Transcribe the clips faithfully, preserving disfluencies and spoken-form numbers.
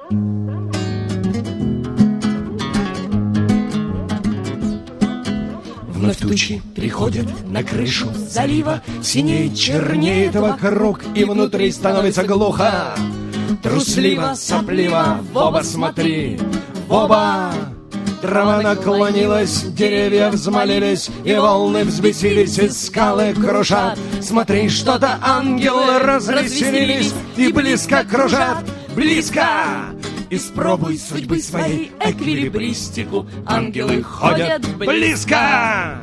Вновь тучи приходят на крышу залива, синеет, чернеет вокруг, и внутри становится глухо. Трусливо, сопливо, в оба смотри, в оба. Трава наклонилась, деревья взмолились, и волны взбесились, и скалы кружат. Смотри, что-то ангелы развеселились, и близко кружат, близко. Испробуй судьбы своей эквилибристику, ангелы ходят близко.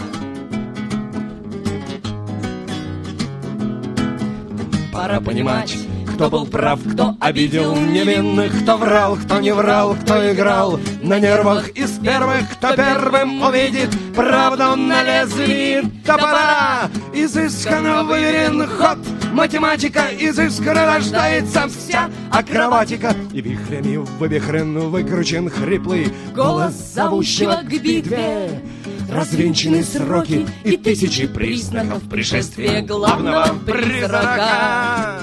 Пора понимать, кто был прав, кто обидел невинных, кто врал, кто не врал, кто играл на нервах из первых, кто первым увидит правду на лезвии топора. Изысканно выверен ход, математика изысканно рождается вся акробатика. И вихрями вывихрен, выкручен хриплый голос зовущего к битве. Развенчаны сроки и тысячи признаков пришествия главного призрака.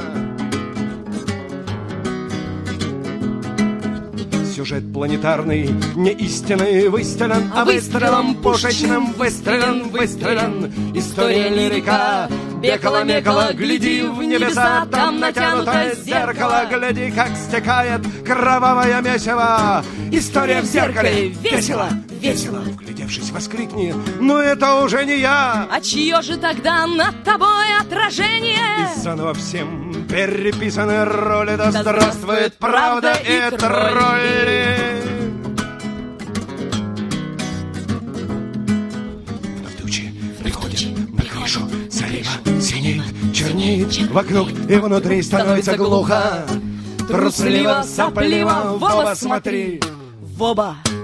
Сюжет планетарный, не истинный выстелен, а выстрелом пушечным выстрелен, выстрелен. История лирика, бекала-мекала, гляди в небеса, там натянутое зеркало, гляди, как стекает кровавое месиво. История в зеркале, весело, весело. Вглядевшись, воскликни, но это уже не я. А чье же тогда над тобой отражение? И заново всем переписаны роли, да здравствует правда и тролли. Вновь тучи приходят на крышу залива, синеет, чернеет вокруг, и внутри становится глухо. Трусливо, сопливо, в оба смотри, в оба.